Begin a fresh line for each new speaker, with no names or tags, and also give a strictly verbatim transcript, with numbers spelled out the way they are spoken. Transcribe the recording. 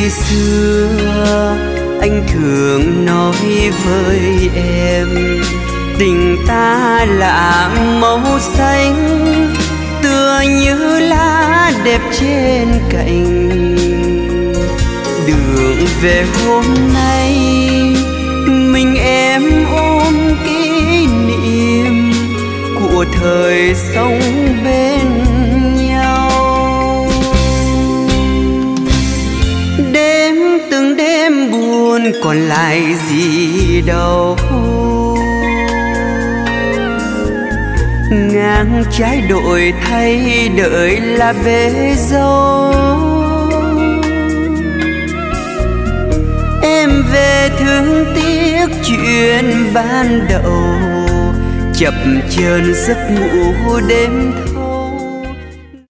khi xưa anh thường nói với em, tình ta là màu xanh tựa như lá đẹp trên cành. Đường về hôm nay mình em ôm kỷ niệm của thời sống bên nhau. Đêm từng đêm buồn còn lại gì đâu, ngang trái đổi thay đợi là bế dâu. Em về thương tiếc chuyện ban đầu, chập chờn giấc ngủ đêm thâu.